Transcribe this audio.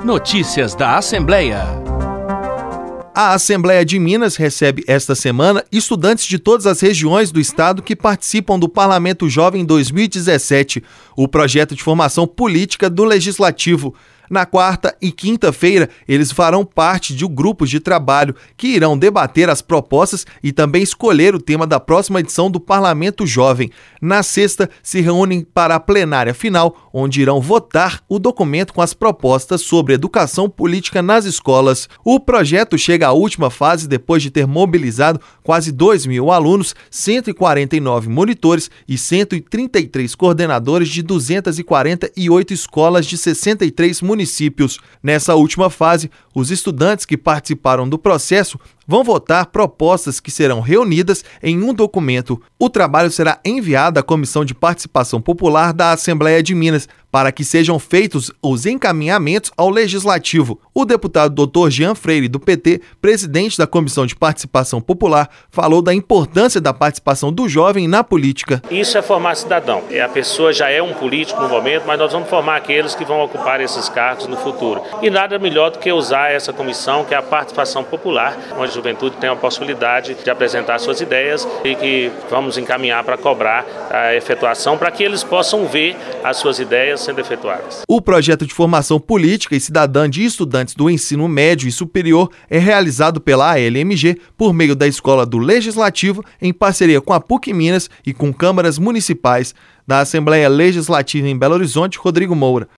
Notícias da Assembleia. A Assembleia de Minas recebe esta semana estudantes de todas as regiões do estado que participam do Parlamento Jovem 2017, o projeto de formação política do Legislativo. Na quarta e quinta-feira, eles farão parte de grupos de trabalho que irão debater as propostas e também escolher o tema da próxima edição do Parlamento Jovem. Na sexta, se reúnem para a plenária final, onde irão votar o documento com as propostas sobre educação política nas escolas. O projeto chega à última fase depois de ter mobilizado quase 2.000 alunos, 149 monitores e 133 coordenadores de 248 escolas de 63 municípios. Nessa última fase, os estudantes que participaram do processo vão votar propostas que serão reunidas em um documento. O trabalho será enviado à Comissão de Participação Popular da Assembleia de Minas para que sejam feitos os encaminhamentos ao Legislativo. O deputado Dr. Jean Freire, do PT, presidente da Comissão de Participação Popular, falou da importância da participação do jovem na política. Isso é formar cidadão. A pessoa já é um político no momento, mas nós vamos formar aqueles que vão ocupar esses cargos no futuro. E nada melhor do que usar essa comissão, que é a participação popular, onde a juventude tem a possibilidade de apresentar suas ideias e que vamos encaminhar para cobrar a efetuação, para que eles possam ver as suas ideias sendo efetuadas. O projeto de formação política e cidadã de estudantes do ensino médio e superior é realizado pela ALMG por meio da Escola do Legislativo, em parceria com a PUC Minas e com câmaras municipais. Da Assembleia Legislativa em Belo Horizonte, Rodrigo Moura.